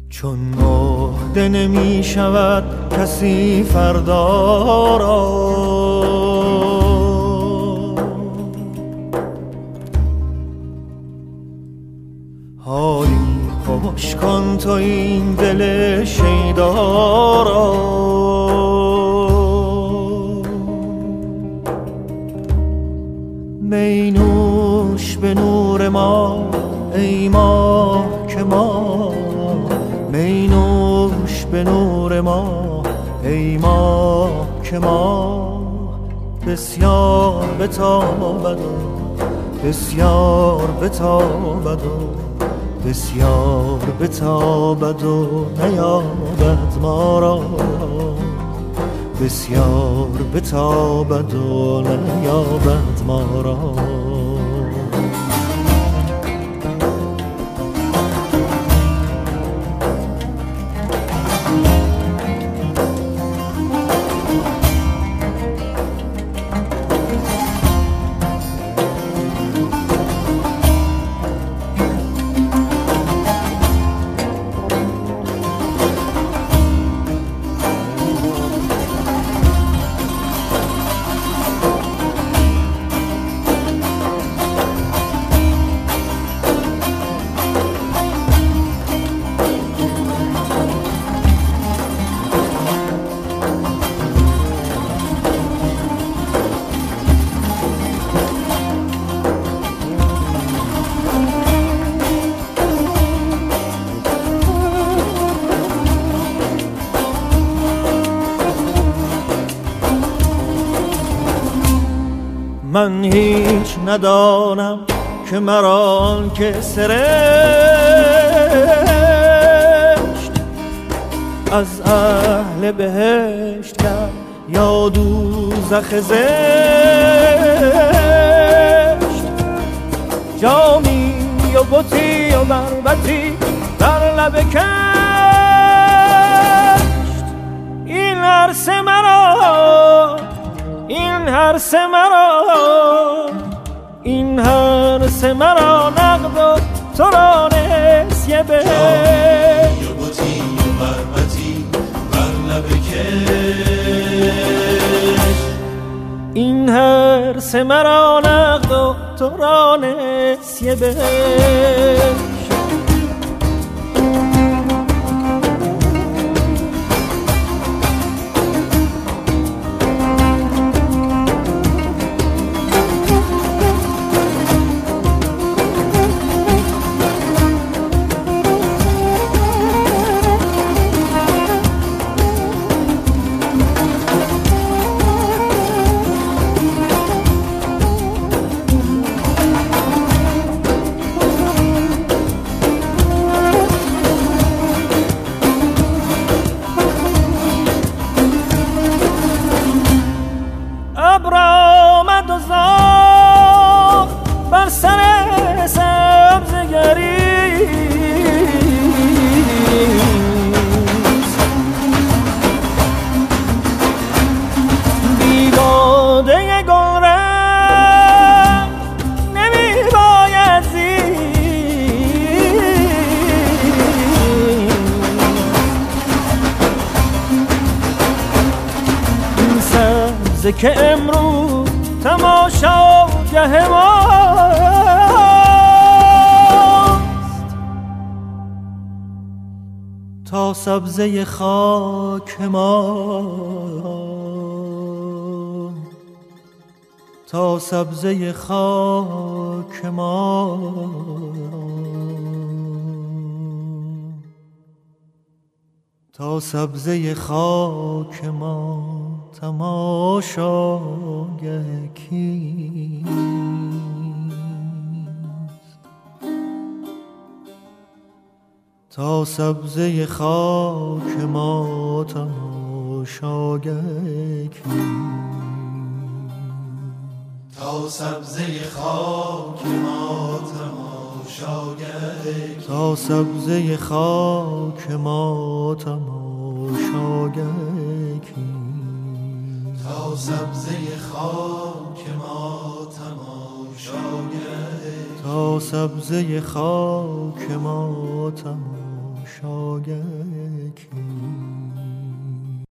چون مهده نمی شود کسی فردا را، حالی خوش کن تو این دل شیدا را. می نوش به نور ما ای ماه که ما، می نوش به نور ما ای ماه که ما، بسیار بتابد و بسیار بتابد و بسیار بتابد و نیابد ما را، بسیار بتابد و نیابد ما را. من هیچ ندانم که مرا آن که سرشت از اهل بهشت کرد یا دوزخ زشت. جامی و بطی و بربطی در لب کشت، این عرص مرا، این هرس مرا، این هرس مرا نقد و تو را نسیه به جای بطی و بربطی بر لب کش، این هرس مرا نقد و تو را نسیه به. ابر آمد و زاغ بر سر سبزگری، بی باده گلرنگ نمی باید زیست. این سبزه که امروز تماشاگه ماست، تا سبزه خاک ما، تا سبزه خاک ما، تا سبزه خاک ما تماشاگه کیست. تا سبزه خاک ما تماشاگه کیست. تا سبزه خاک ما تماشاگه، تا سبزه خاک ما تماشاگه کیست. تا سبزه خاک ما تماشاگه، تا سبزه خاک ما تماشاگه تماشاگکی